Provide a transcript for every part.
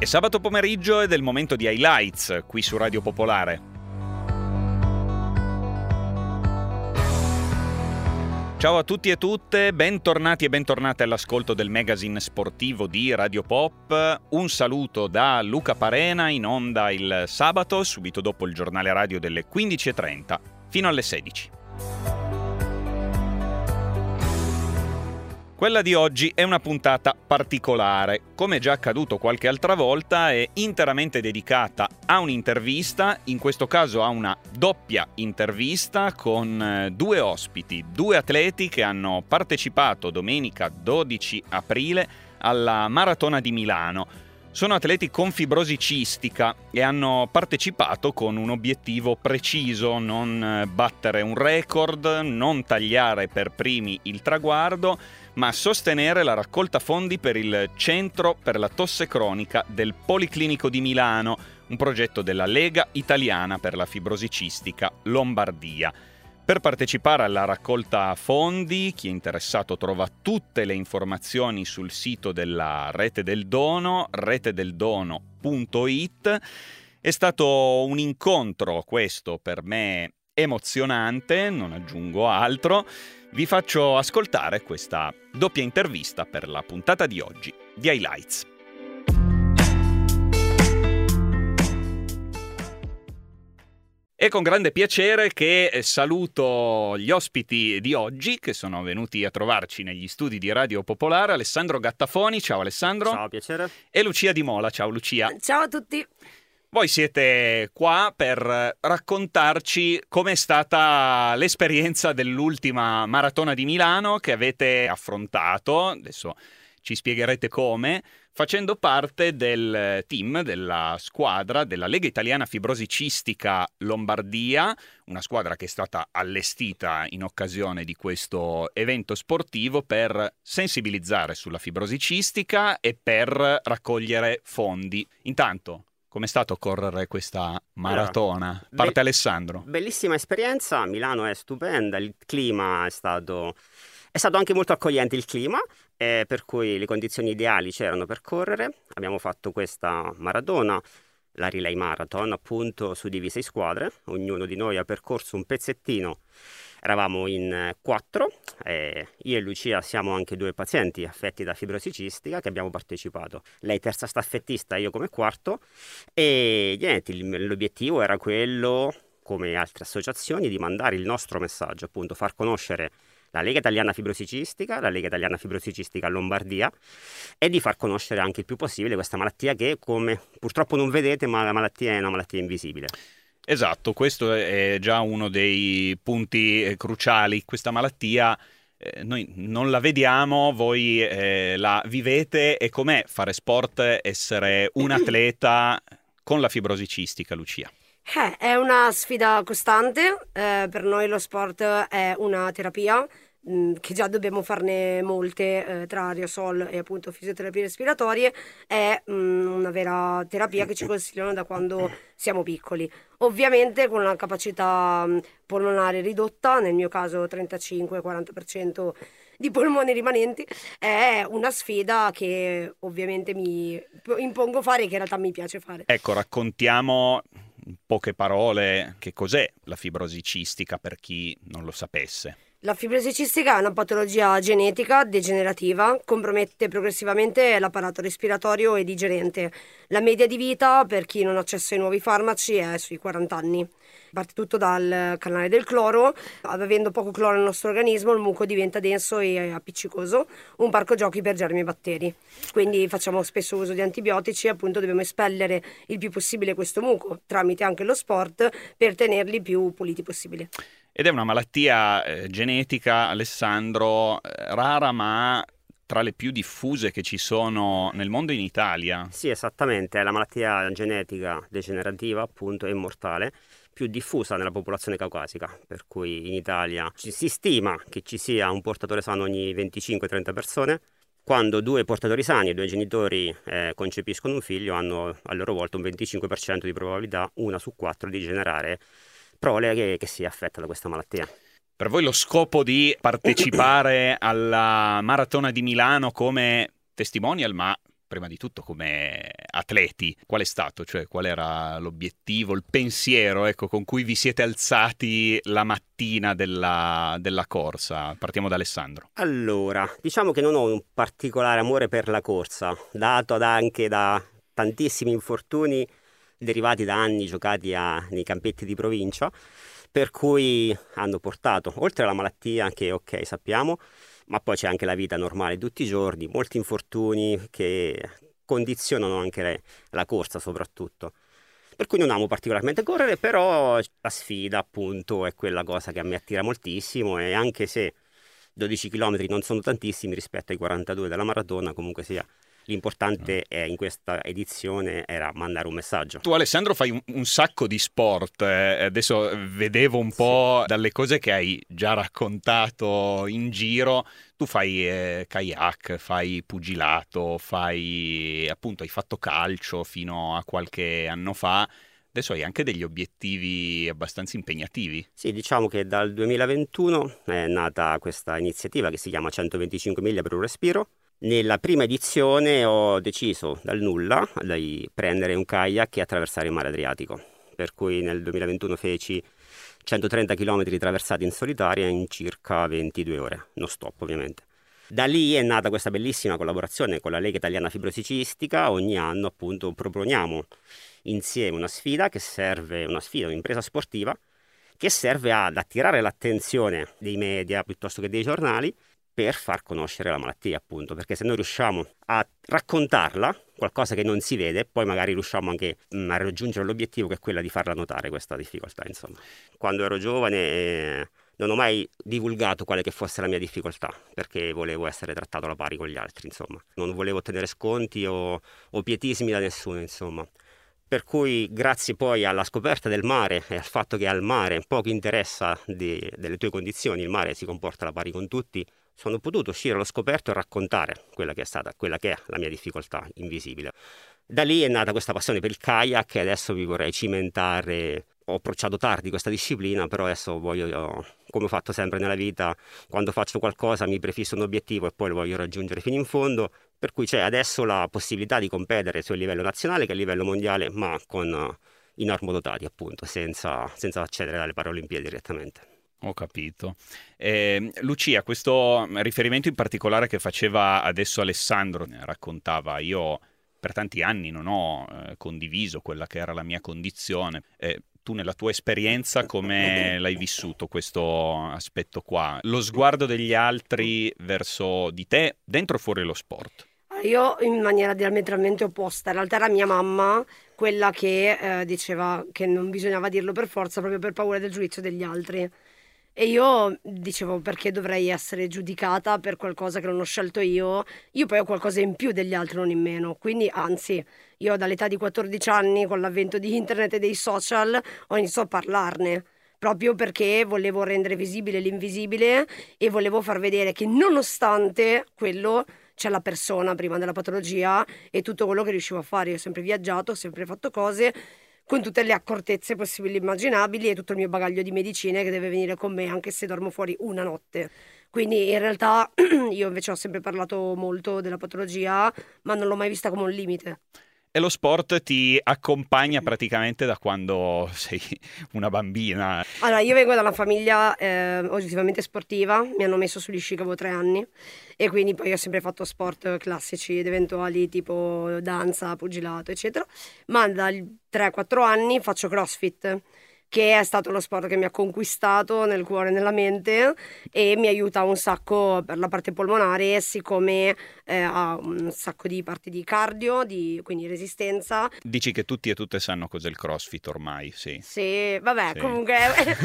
È sabato pomeriggio ed è il momento di Highlights qui su Radio Popolare. Ciao a tutti e tutte, bentornati e bentornate all'ascolto del magazine sportivo di Radio Pop. Un saluto da Luca Parena, in onda il sabato, subito dopo il giornale radio delle 15:30 fino alle 16. Quella di oggi è una puntata particolare. Come già accaduto qualche altra volta, è interamente dedicata a un'intervista, in questo caso a una doppia intervista con due ospiti, due atleti che hanno partecipato domenica 12 aprile alla Maratona di Milano. Sono atleti con fibrosi cistica e hanno partecipato con un obiettivo preciso: non battere un record, non tagliare per primi il traguardo, ma sostenere la raccolta fondi per il Centro per la Tosse Cronica del Policlinico di Milano, un progetto della Lega Italiana per la Fibrosi Cistica Lombardia. Per partecipare alla raccolta fondi, chi è interessato trova tutte le informazioni sul sito della Rete del Dono, retedeldono.it. È stato un incontro, questo per me emozionante, non aggiungo altro. Vi faccio ascoltare questa doppia intervista per la puntata di oggi di Highlights. È con grande piacere che saluto gli ospiti di oggi che sono venuti a trovarci negli studi di Radio Popolare: Alessandro Gattafoni. Ciao Alessandro. Ciao, piacere. E Lucia Di Mola. Ciao Lucia. Ciao a tutti. Voi siete qua per raccontarci com'è stata l'esperienza dell'ultima Maratona di Milano che avete affrontato, adesso ci spiegherete come, facendo parte del team, della squadra della Lega Italiana Fibrosi Cistica Lombardia, una squadra che è stata allestita in occasione di questo evento sportivo per sensibilizzare sulla fibrosi cistica e per raccogliere fondi. Intanto, com'è stato correre questa maratona? Parte Alessandro. Bellissima esperienza, Milano è stupenda, il clima è stato anche molto accogliente, il clima, per cui le condizioni ideali c'erano per correre. Abbiamo fatto questa maratona, la Relay Marathon, appunto suddivisa in squadre, ognuno di noi ha percorso un pezzettino. Eravamo in 4, io e Lucia siamo anche due pazienti affetti da fibrosi cistica che abbiamo partecipato. Lei terza staffettista, io come quarto, e niente, l'obiettivo era quello, come altre associazioni, di mandare il nostro messaggio, appunto far conoscere la Lega Italiana Fibrosi Cistica, la Lega Italiana Fibrosi Cistica Lombardia, e di far conoscere anche il più possibile questa malattia che, come purtroppo non vedete, ma la malattia è una malattia invisibile. Esatto, questo è già uno dei punti cruciali. Questa malattia noi non la vediamo, voi la vivete. E com'è fare sport, essere un atleta con la fibrosi cistica, Lucia? È una sfida costante, per noi lo sport è una terapia, che già dobbiamo farne molte, tra aerosol e appunto fisioterapie respiratorie. È una vera terapia che ci consigliano da quando siamo piccoli, ovviamente con una capacità polmonare ridotta, nel mio caso 35-40% di polmoni rimanenti. È una sfida che ovviamente mi impongo fare e che in realtà mi piace fare. Ecco, raccontiamo in poche parole che cos'è la fibrosi cistica per chi non lo sapesse. La fibrosi cistica è una patologia genetica degenerativa, compromette progressivamente l'apparato respiratorio e digerente. La media di vita per chi non ha accesso ai nuovi farmaci è sui 40 anni. Parte tutto dal canale del cloro. Avendo poco cloro nel nostro organismo, il muco diventa denso e appiccicoso, un parco giochi per germi e batteri. Quindi facciamo spesso uso di antibiotici e appunto dobbiamo espellere il più possibile questo muco tramite anche lo sport per tenerli più puliti possibile. Ed è una malattia genetica, Alessandro, rara ma tra le più diffuse che ci sono nel mondo in Italia. Sì, esattamente, è la malattia genetica degenerativa, appunto, e mortale, più diffusa nella popolazione caucasica, per cui in Italia si stima che ci sia un portatore sano ogni 25-30 persone. Quando due portatori sani e due genitori concepiscono un figlio, hanno a loro volta un 25% di probabilità, 1 su 4, di generare prole che sia affetta da questa malattia. Per voi lo scopo di partecipare alla Maratona di Milano come testimonial, ma prima di tutto come atleti, qual è stato? Cioè, qual era l'obiettivo, il pensiero, ecco, con cui vi siete alzati la mattina della corsa? Partiamo da Alessandro. Allora, diciamo che non ho un particolare amore per la corsa, dato anche da tantissimi infortuni derivati da anni giocati nei campetti di provincia, per cui hanno portato, oltre alla malattia, che ok, sappiamo, ma poi c'è anche la vita normale di tutti i giorni, molti infortuni che condizionano anche la corsa soprattutto. Per cui non amo particolarmente correre, però la sfida appunto è quella cosa che a me attira moltissimo, e anche se 12 km non sono tantissimi rispetto ai 42 della maratona, comunque sia, l'importante è, in questa edizione, era mandare un messaggio. Tu, Alessandro, fai un sacco di sport. Adesso vedevo un po' dalle cose che hai già raccontato in giro. Tu fai kayak, fai pugilato, hai fatto calcio fino a qualche anno fa. Adesso hai anche degli obiettivi abbastanza impegnativi. Sì, diciamo che dal 2021 è nata questa iniziativa che si chiama 125 miglia per un respiro. Nella prima edizione ho deciso dal nulla di prendere un kayak e attraversare il mare Adriatico, per cui nel 2021 feci 130 km traversati in solitaria in circa 22 ore, non stop ovviamente. Da lì è nata questa bellissima collaborazione con la Lega Italiana Fibrosicistica. Ogni anno appunto proponiamo insieme una sfida, un'impresa sportiva che serve ad attirare l'attenzione dei media piuttosto che dei giornali, per far conoscere la malattia, appunto, perché se noi riusciamo a raccontarla, qualcosa che non si vede, poi magari riusciamo anche a raggiungere l'obiettivo, che è quella di farla notare questa difficoltà, insomma. Quando ero giovane non ho mai divulgato quale che fosse la mia difficoltà, perché volevo essere trattato alla pari con gli altri, insomma. Non volevo ottenere sconti o pietismi da nessuno, insomma. Per cui, grazie poi alla scoperta del mare e al fatto che al mare poco interessa delle tue condizioni, il mare si comporta alla pari con tutti, sono potuto uscire allo scoperto e raccontare quella che è la mia difficoltà invisibile. Da lì è nata questa passione per il kayak, e adesso vi vorrei cimentare. Ho approcciato tardi questa disciplina, però adesso voglio, come ho fatto sempre nella vita, quando faccio qualcosa mi prefisso un obiettivo e poi lo voglio raggiungere fino in fondo, per cui c'è adesso la possibilità di competere sia a livello nazionale che a livello mondiale, ma con i normodotati, appunto, senza accedere alle Paralimpiadi direttamente. Ho capito. Lucia, questo riferimento in particolare che faceva adesso Alessandro, raccontava, io per tanti anni non ho condiviso quella che era la mia condizione. Tu nella tua esperienza come l'hai vissuto questo aspetto qua? Lo sguardo degli altri verso di te, dentro o fuori lo sport? Io in maniera diametralmente opposta. In realtà era mia mamma quella che diceva che non bisognava dirlo per forza, proprio per paura del giudizio degli altri. E io dicevo, perché dovrei essere giudicata per qualcosa che non ho scelto io? Io poi ho qualcosa in più degli altri, non in meno. Quindi, anzi, io dall'età di 14 anni, con l'avvento di internet e dei social, ho iniziato a parlarne. Proprio perché volevo rendere visibile l'invisibile e volevo far vedere che nonostante quello c'è la persona prima della patologia, e tutto quello che riuscivo a fare. Io ho sempre viaggiato, ho sempre fatto cose con tutte le accortezze possibili e immaginabili, e tutto il mio bagaglio di medicine che deve venire con me anche se dormo fuori una notte. Quindi in realtà io invece ho sempre parlato molto della patologia, ma non l'ho mai vista come un limite. E lo sport ti accompagna praticamente da quando sei una bambina. Allora, io vengo da una famiglia oggettivamente sportiva, mi hanno messo sugli sci che avevo 3 anni, e quindi poi ho sempre fatto sport classici ed eventuali tipo danza, pugilato, eccetera, ma dai 3-4 anni faccio CrossFit, che è stato lo sport che mi ha conquistato nel cuore e nella mente, e mi aiuta un sacco per la parte polmonare, siccome ha un sacco di parti di cardio, quindi resistenza. Dici che tutti e tutte sanno cos'è il CrossFit ormai, sì. Sì, vabbè, Sì. comunque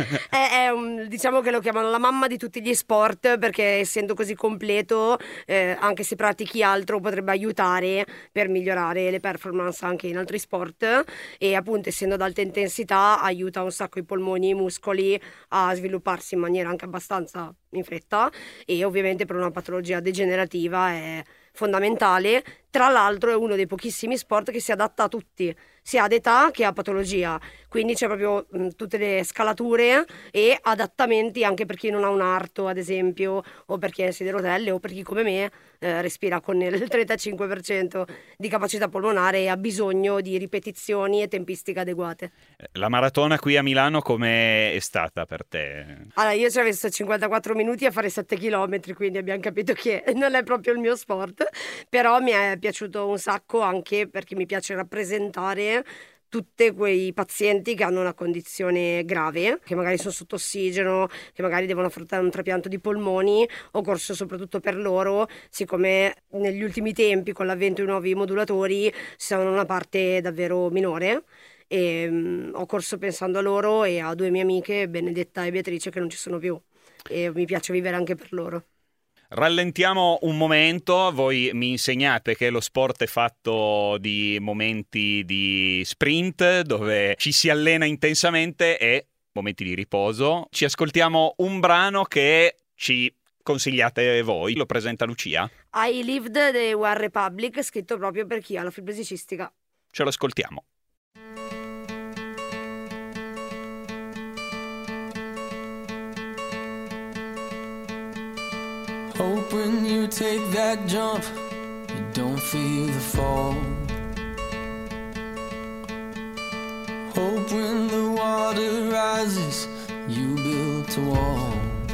diciamo che lo chiamano la mamma di tutti gli sport, perché essendo così completo, anche se pratichi altro potrebbe aiutare per migliorare le performance anche in altri sport, e appunto essendo ad alta intensità aiuta un sacco i polmoni e i muscoli a svilupparsi in maniera anche abbastanza in fretta, e ovviamente per una patologia degenerativa è fondamentale, Tra l'altro è uno dei pochissimi sport che si adatta a tutti, sia ad età che a patologia, quindi c'è proprio tutte le scalature e adattamenti anche per chi non ha un arto, ad esempio, o per chi è in sedia a rotelle, o per chi come me respira con il 35% di capacità polmonare e ha bisogno di ripetizioni e tempistiche adeguate. La maratona qui a Milano come è stata per te? Allora, io ci ho messo 54 minuti a fare 7 km, quindi abbiamo capito che non è proprio il mio sport, però mi è piaciuto un sacco anche perché mi piace rappresentare tutti quei pazienti che hanno una condizione grave, che magari sono sotto ossigeno, che magari devono affrontare un trapianto di polmoni. Ho corso soprattutto per loro, siccome negli ultimi tempi con l'avvento di nuovi modulatori sono una parte davvero minore. E ho corso pensando a loro e a 2 mie amiche, Benedetta e Beatrice, che non ci sono più, e mi piace vivere anche per loro. Rallentiamo un momento, voi mi insegnate che lo sport è fatto di momenti di sprint dove ci si allena intensamente e momenti di riposo. Ci ascoltiamo un brano che ci consigliate voi, lo presenta Lucia. I Lived the One Republic, scritto proprio per chi ha la fibrosi cistica. Ce lo ascoltiamo. Hope when you take that jump, you don't feel the fall. Hope when the water rises, you build a wall.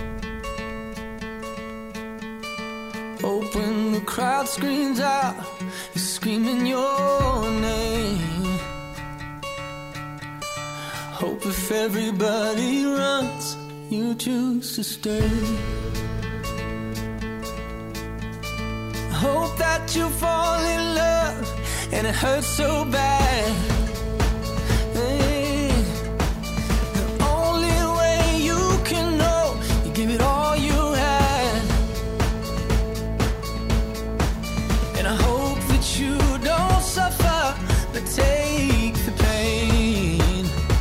Hope when the crowd screams out, you're screaming your name. Hope if everybody runs, you choose to stay. Hope that you fall in love and it hurts so bad. Hey, the only way you can know, you give it all you had. And I hope that you don't suffer, but take the pain.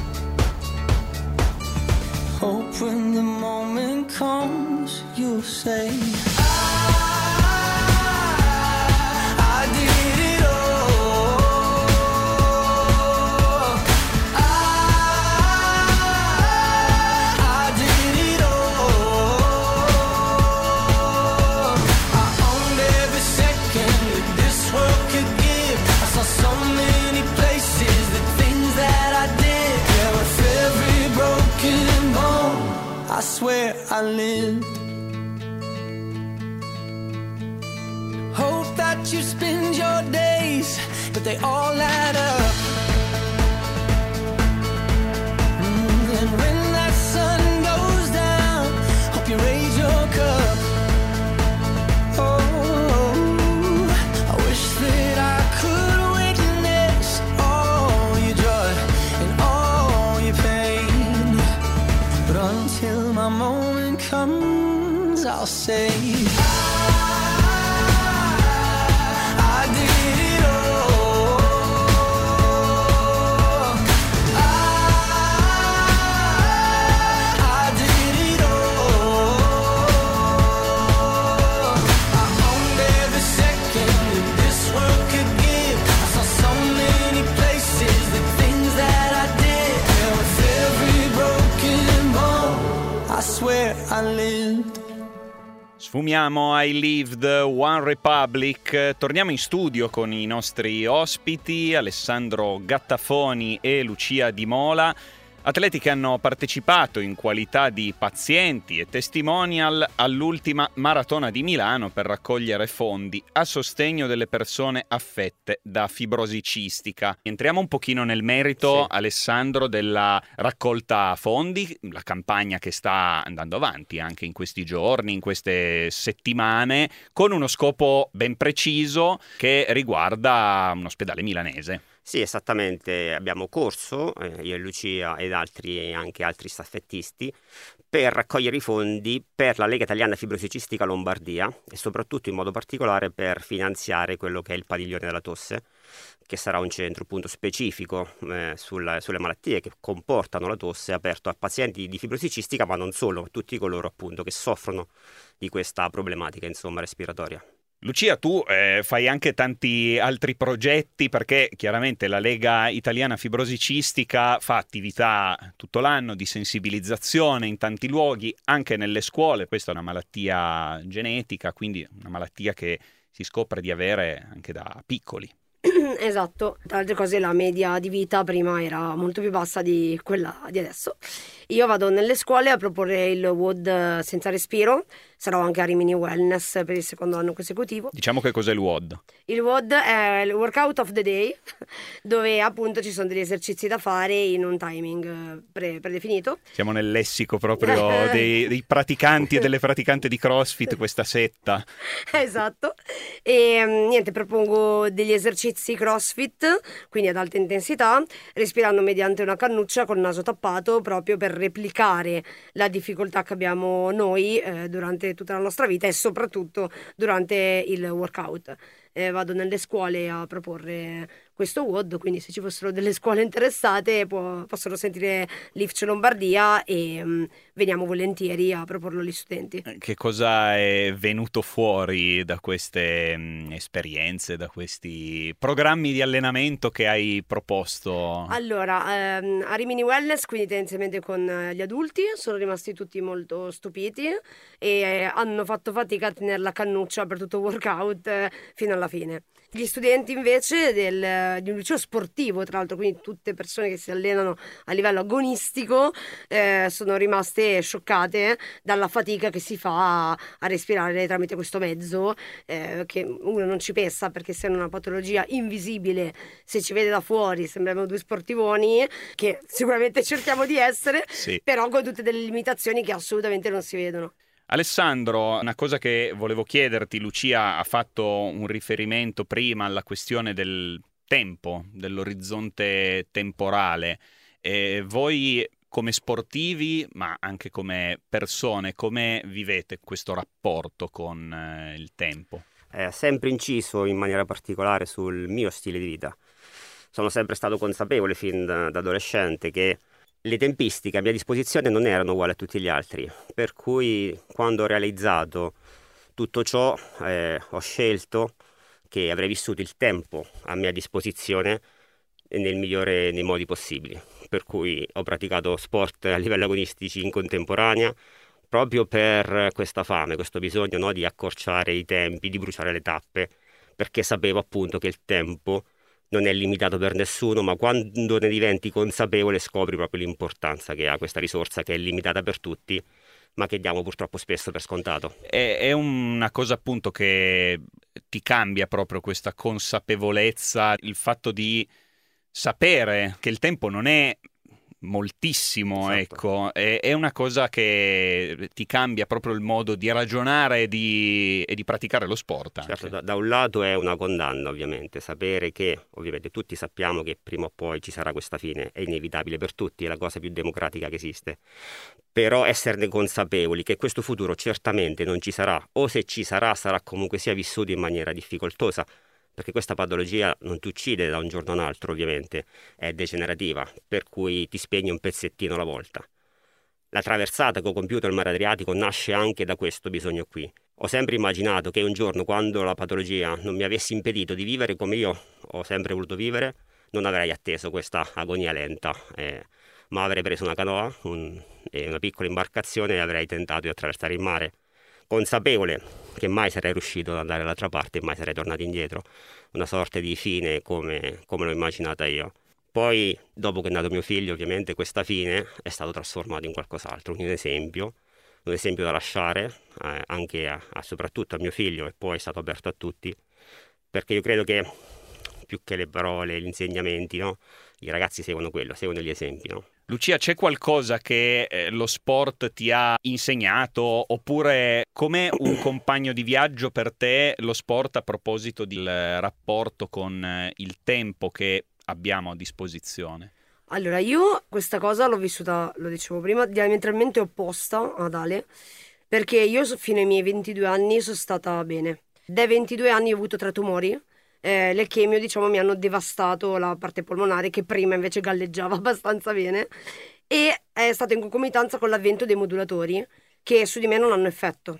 Hope when the moment comes, you'll say, I swear I lived. Hope that you spend your days, but they all add up. And when that sun goes down, hope you raise your cup. Oh, I wish that I could witness all your joy and all your pain. But until my moment comes, I'll say I did it all. I did it all. I owned every second that this world could give. I saw so many places, the things that I did. Yeah, with every broken bone, I swear I lived. Sfumiamo I Lived One Republic, torniamo in studio con i nostri ospiti Alessandro Gattafoni e Lucia Di Mola, atleti che hanno partecipato in qualità di pazienti e testimonial all'ultima maratona di Milano per raccogliere fondi a sostegno delle persone affette da fibrosi cistica. Entriamo un pochino nel merito, sì, Alessandro, della raccolta fondi, la campagna che sta andando avanti anche in questi giorni, in queste settimane, con uno scopo ben preciso che riguarda un ospedale milanese. Sì, esattamente, abbiamo corso, io e Lucia ed anche altri staffettisti, per raccogliere i fondi per la Lega Italiana Fibrosi Cistica Lombardia e soprattutto in modo particolare per finanziare quello che è il Padiglione della Tosse, che sarà un centro appunto specifico sulle malattie che comportano la tosse, aperto a pazienti di fibrosi cistica, ma non solo, a tutti coloro appunto che soffrono di questa problematica, insomma, respiratoria. Lucia, tu fai anche tanti altri progetti, perché chiaramente la Lega Italiana Fibrosi Cistica fa attività tutto l'anno di sensibilizzazione in tanti luoghi, anche nelle scuole. Questa è una malattia genetica, quindi una malattia che si scopre di avere anche da piccoli. Esatto, tra le altre cose la media di vita prima era molto più bassa di quella di adesso. Io vado nelle scuole a proporre il WOD senza respiro, sarò anche a Rimini Wellness per il secondo anno consecutivo. Diciamo che cos'è il WOD? Il WOD è il Workout of the Day, dove appunto ci sono degli esercizi da fare in un timing predefinito. Siamo nel lessico proprio dei praticanti e delle praticanti di CrossFit, questa setta. Esatto, e niente, propongo degli esercizi CrossFit, quindi ad alta intensità, respirando mediante una cannuccia col naso tappato, proprio per replicare la difficoltà che abbiamo noi durante tutta la nostra vita e soprattutto durante il workout. Vado nelle scuole a proporre questo WOD, quindi se ci fossero delle scuole interessate possono sentire l'IFCE Lombardia e veniamo volentieri a proporlo agli studenti. Che cosa è venuto fuori da queste esperienze, da questi programmi di allenamento che hai proposto? Allora, a Rimini Wellness, quindi tendenzialmente con gli adulti, sono rimasti tutti molto stupiti e hanno fatto fatica a tenere la cannuccia per tutto il workout fino alla fine. Gli studenti invece di un liceo sportivo, tra l'altro, quindi tutte persone che si allenano a livello agonistico, sono rimaste scioccate dalla fatica che si fa a respirare tramite questo mezzo, che uno non ci pensa perché essendo una patologia invisibile, se ci vede da fuori sembriamo due sportivoni, che sicuramente cerchiamo di essere, Sì. però con tutte delle limitazioni che assolutamente non si vedono. Alessandro, una cosa che volevo chiederti, Lucia ha fatto un riferimento prima alla questione del tempo, dell'orizzonte temporale. Voi come sportivi, ma anche come persone, come vivete questo rapporto con il tempo? Ha sempre inciso in maniera particolare sul mio stile di vita. Sono sempre stato consapevole fin da adolescente che le tempistiche a mia disposizione non erano uguali a tutti gli altri, per cui quando ho realizzato tutto ciò ho scelto che avrei vissuto il tempo a mia disposizione nel migliore dei modi possibili, per cui ho praticato sport a livello agonistici in contemporanea proprio per questa fame, questo bisogno, no, di accorciare i tempi, di bruciare le tappe, perché sapevo appunto che il tempo non è limitato per nessuno, ma quando ne diventi consapevole scopri proprio l'importanza che ha questa risorsa che è limitata per tutti, ma che diamo purtroppo spesso per scontato. È una cosa appunto che ti cambia proprio questa consapevolezza, il fatto di sapere che il tempo non è moltissimo, Esatto. ecco, è una cosa che ti cambia proprio il modo di ragionare e di praticare lo sport anche. Certo, da un lato è una condanna ovviamente, sapere che ovviamente tutti sappiamo che prima o poi ci sarà questa fine, è inevitabile per tutti, è la cosa più democratica che esiste, però esserne consapevoli che questo futuro certamente non ci sarà, o se ci sarà sarà comunque sia vissuto in maniera difficoltosa, perché questa patologia non ti uccide da un giorno all'altro ovviamente, è degenerativa, per cui ti spegni un pezzettino alla volta. La traversata che ho compiuto nel Mare Adriatico nasce anche da questo bisogno qui. Ho sempre immaginato che un giorno, quando la patologia non mi avesse impedito di vivere come io ho sempre voluto vivere, non avrei atteso questa agonia lenta, ma avrei preso una canoa e una piccola imbarcazione e avrei tentato di attraversare il mare, consapevole che mai sarei riuscito ad andare dall'altra parte e mai sarei tornato indietro, una sorta di fine come l'ho immaginata io. Poi, dopo che è nato mio figlio, ovviamente questa fine è stato trasformato in qualcos'altro, un esempio da lasciare anche soprattutto a mio figlio, e poi è stato aperto a tutti, perché io credo che più che le parole, gli insegnamenti, no? I ragazzi seguono gli esempi, no? Lucia, c'è qualcosa che lo sport ti ha insegnato, oppure come un compagno di viaggio per te lo sport a proposito del rapporto con il tempo che abbiamo a disposizione? Allora, io questa cosa l'ho vissuta, lo dicevo prima, diametralmente opposta ad Ale, perché io fino ai miei 22 anni sono stata bene. Dai 22 anni ho avuto 3 tumori, le chemio, diciamo, mi hanno devastato la parte polmonare, che prima invece galleggiava abbastanza bene, e è stato in concomitanza con l'avvento dei modulatori, che su di me non hanno effetto.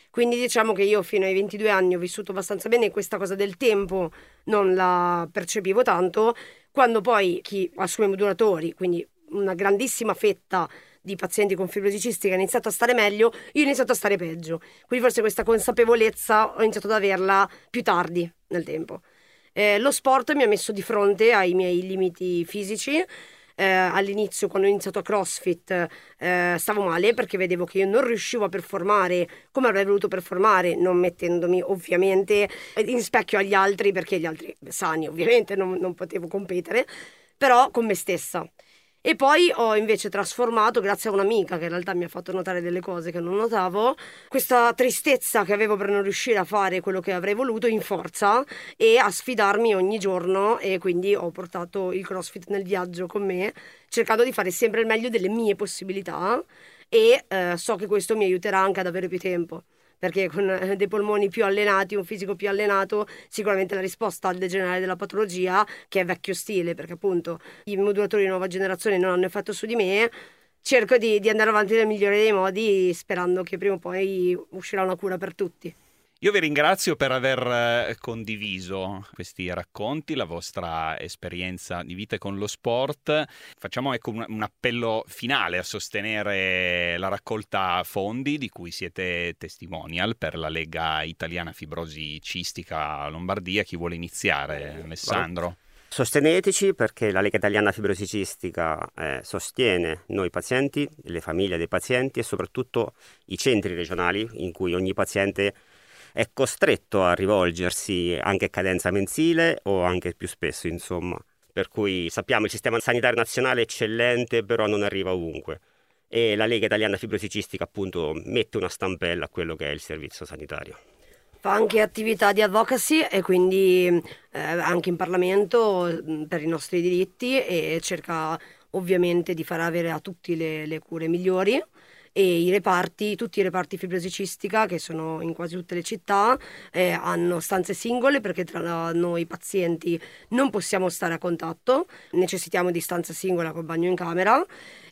Quindi diciamo che io fino ai 22 anni ho vissuto abbastanza bene e questa cosa del tempo non la percepivo tanto. Quando poi chi assume modulatori, quindi una grandissima fetta di pazienti con fibrosi cistica, ha iniziato a stare meglio, io ho iniziato a stare peggio. Quindi forse questa consapevolezza ho iniziato ad averla più tardi nel tempo. Lo sport mi ha messo di fronte ai miei limiti fisici. All'inizio, quando ho iniziato a CrossFit, stavo male perché vedevo che io non riuscivo a performare come avrei voluto performare, non mettendomi ovviamente in specchio agli altri, perché gli altri sani ovviamente non potevo competere, però con me stessa. E poi ho invece trasformato, grazie a un'amica che in realtà mi ha fatto notare delle cose che non notavo, questa tristezza che avevo per non riuscire a fare quello che avrei voluto in forza e a sfidarmi ogni giorno, e quindi ho portato il CrossFit nel viaggio con me, cercando di fare sempre il meglio delle mie possibilità, e so che questo mi aiuterà anche ad avere più tempo. Perché con dei polmoni più allenati, un fisico più allenato, sicuramente la risposta al degenerare della patologia, che è vecchio stile, perché appunto i modulatori di nuova generazione non hanno effetto su di me, cerco di andare avanti nel migliore dei modi, sperando che prima o poi uscirà una cura per tutti. Io vi ringrazio per aver condiviso questi racconti, la vostra esperienza di vita con lo sport. Facciamo un appello finale a sostenere la raccolta fondi di cui siete testimonial per la Lega Italiana Fibrosi Cistica Lombardia. Chi vuole iniziare? Alessandro? Sosteneteci, perché la Lega Italiana Fibrosi Cistica sostiene noi pazienti, le famiglie dei pazienti e soprattutto i centri regionali in cui ogni paziente è costretto a rivolgersi anche a cadenza mensile o anche più spesso, insomma. Per cui sappiamo il sistema sanitario nazionale è eccellente, però non arriva ovunque. E la Lega Italiana Fibrosi Cistica appunto mette una stampella a quello che è il servizio sanitario. Fa anche attività di advocacy e quindi anche in Parlamento per i nostri diritti, e cerca ovviamente di far avere a tutti le cure migliori. E tutti i reparti fibrosi cistica, che sono in quasi tutte le città, hanno stanze singole, perché tra noi pazienti non possiamo stare a contatto, necessitiamo di stanza singola col bagno in camera,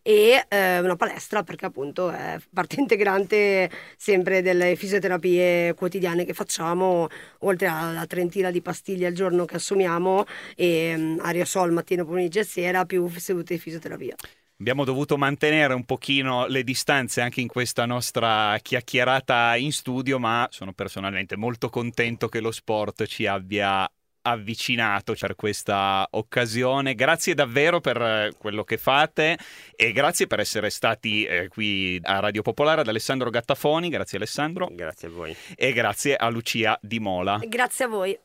e una palestra, perché appunto è parte integrante sempre delle fisioterapie quotidiane che facciamo, oltre alla trentina di pastiglie al giorno che assumiamo, e aerosol mattino, pomeriggio e sera, più sedute di fisioterapia. Abbiamo dovuto mantenere un pochino le distanze anche in questa nostra chiacchierata in studio, ma sono personalmente molto contento che lo sport ci abbia avvicinato per questa occasione. Grazie davvero per quello che fate e grazie per essere stati qui a Radio Popolare, ad Alessandro Gattafoni. Grazie Alessandro. Grazie a voi. E grazie a Lucia Di Mola. Grazie a voi.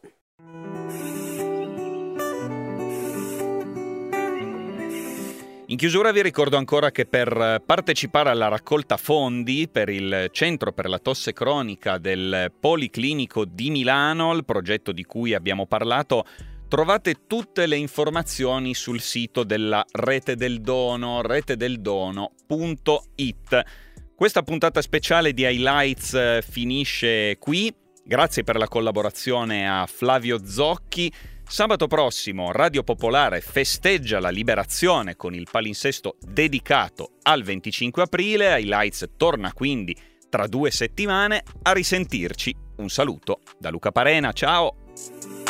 In chiusura vi ricordo ancora che per partecipare alla raccolta fondi per il Centro per la Tosse Cronica del Policlinico di Milano, il progetto di cui abbiamo parlato, trovate tutte le informazioni sul sito della Rete del Dono, retedeldono.it. Questa puntata speciale di Highlights finisce qui. Grazie per la collaborazione a Flavio Zocchi. Sabato prossimo Radio Popolare festeggia la liberazione con il palinsesto dedicato al 25 aprile. Highlights torna quindi tra 2 settimane. A risentirci. Un saluto da Luca Parena, ciao!